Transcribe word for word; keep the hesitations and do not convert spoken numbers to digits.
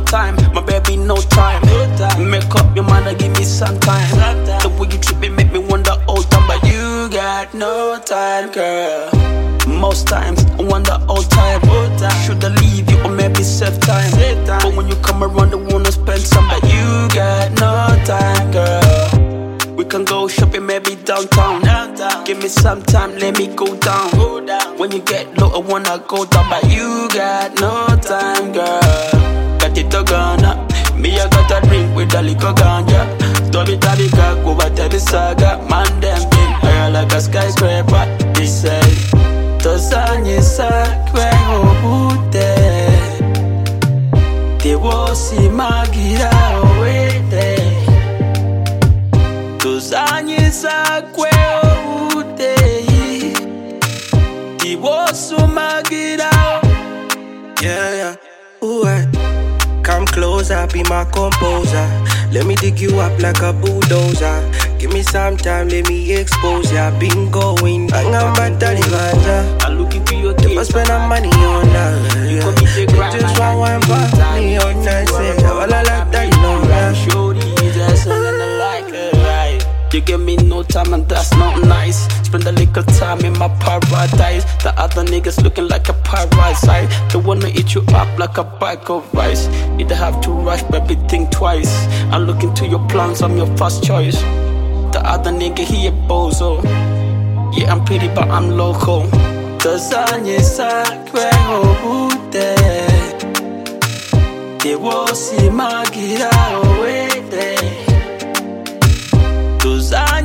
time, my baby, no time. Make up your mind and give me some time. The way you treat me make me wonder all time, but you got no time, girl. Most times I wonder all time. Should I leave you or maybe save time? But when you come around, I wanna spend some, but you got no time, girl. We can go shopping maybe downtown. Give me some time, let me go down. When you get low, I wanna go down, but you got no time, girl. Got it to Ghana. Me, I got a drink with a little ganja. Tobi tabi kak, over tabi saga. Man, them big, higher like a skyscraper. They say, Tozanye sakwe obute. They wosi magira owete. Tozanye sakwe obute. They wosi magira. Yeah, yeah, ooh, eh. Come closer, be my composer. Let me dig you up like a bulldozer. Give me some time, let me expose ya. Been going, hang on my daddy ganja. I look into your If I spend the money on that, yeah. They just want one back me on that. Say, all I like that, you know that. Shorty, that's something I like, right? You give me no time and that's not nice. Spend a little time in my paradise. The other niggas looking like a parasite. They wanna eat you up like a bag of rice. You don't have to rush, baby, think twice. I look into your plans, I'm your first choice. The other nigga, he a bozo. Yeah, I'm pretty, but I'm local. Tozanye sakwe obute. They wosi magira owete. Tozanye